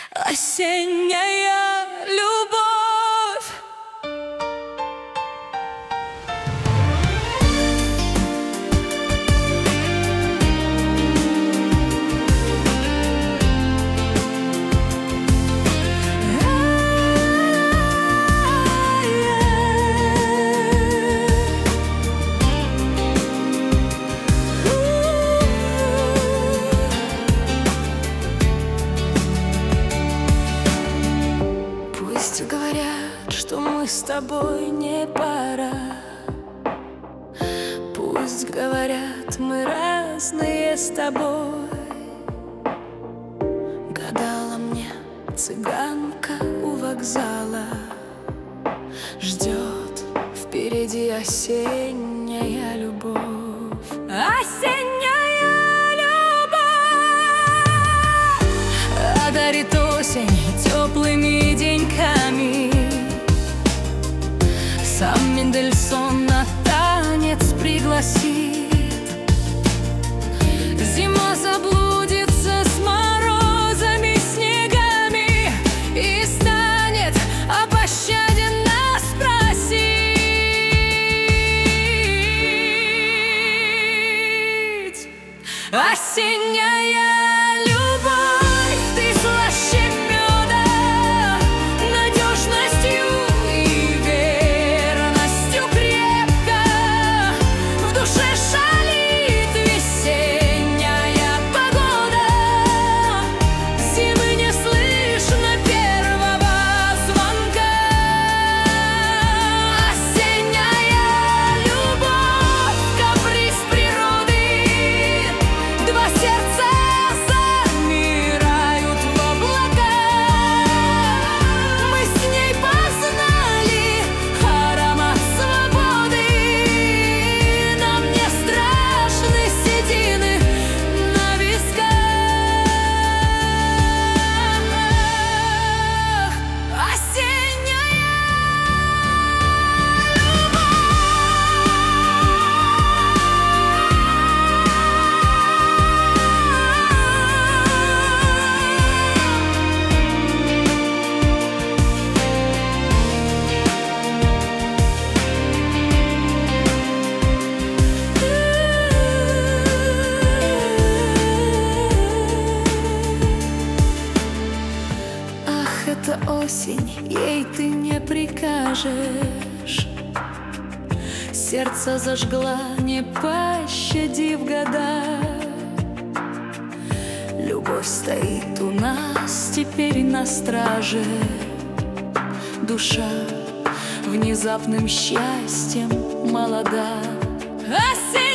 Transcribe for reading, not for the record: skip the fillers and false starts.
осенняя любовь. Пусть говорят, что мы с тобой не пара. Пусть говорят, мы разные с тобой. Гадала мне цыганка у вокзала. Ждет впереди осенняя любовь. Осенняя любовь одарит осень теплыми деньками. Сам Мендельсон на танец пригласит. Зима заблудится с морозами, снегами и станет о пощаде нас просить. Осенняя любовь, ты слаще меда, надежностью и верностью крепко. В душе шалит весенняя погода. Зимы не слышно первого звонка. Осенняя любовь, каприз природы. Два сердца замирают в облаках. Мы с ней познали аромат свободы. Нам не страшны седины на висках. Осенняя Ах, это осень, ей ты не прикажешь. Сердце зажгла, не пощадив года. Любовь стоит у нас теперь на страже. Душа внезапным счастьем молода. Осень!